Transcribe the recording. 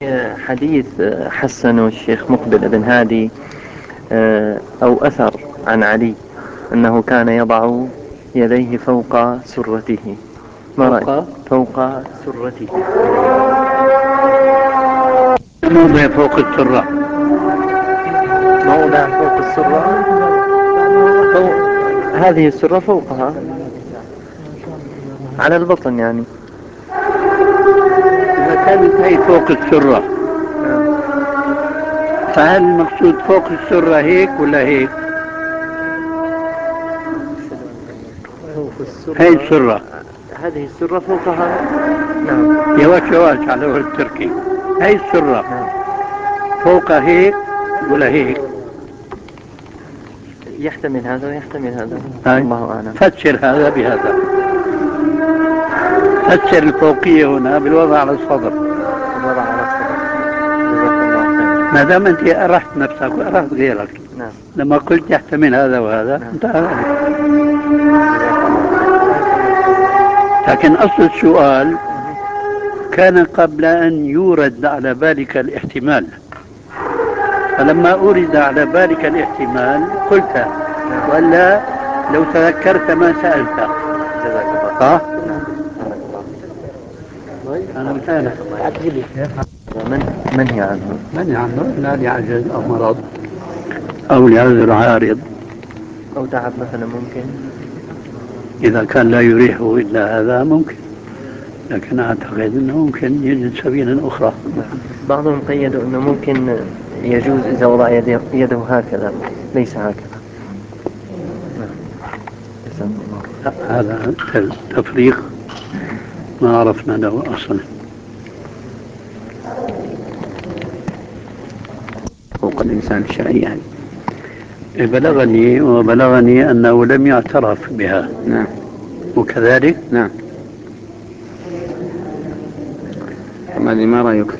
حديث حسنه الشيخ مقبل بن هادي، أو أثر عن علي أنه كان يضع يديه فوق سرته. ما رأيك؟ فوق سرته، موضع فوق السرة. موضع فوق السرة، فوق هذه السرة فوقها على البطن يعني. إذا كانت هي فوق السرة فهل المقصود فوق السرة هيك ولا هيك؟ فوق السرة، هي السرة، هذه السرة فوقها. نعم. يواش على وجه التركي. هي السرة نعم. فوق هيك ولا هيك؟ يحتمل هذا ويحتمل هذا، هاي. الله أعلم. فسر هذا بهذا، فسر الفوقية هنا بالوضع على الصدر. الوضع على الصدر. جزاك الله خير. ما دام أنت أرحت نفسك وأرحت غيرك، نعم. لما قلت يحتمل هذا وهذا نعم. انتهى ذلك. جزاك الله خير. لكن أصل السؤال كان قبل أن يورد على بالك الاحتمال، فلما أورد على بالك الاحتمال قلت، ولا لو تذكرت ما سألت. جزاك الله خير. صح؟ نعم. بارك الله فيك. أنا وسهلا. منهي عنه. من عنه لا لعجز أو مرض أو لعذر عارض، أو تعب مثلا ممكن. إذا كان لا يريحه إلا هذا ممكن، لكن أعتقد أنه ممكن يجد سبيلا أخرى. بعضهم قيدوا أنه ممكن يجوز إذا وضع يده هكذا، ليس هكذا. نعم. جزاك الله. هذا تفريق ما عرفنا له أصلا. حقوق الإنسان الشرعية يعني. بلغني أنه لم يعترف بها. نعم. وكذلك نعم. ما رأيك؟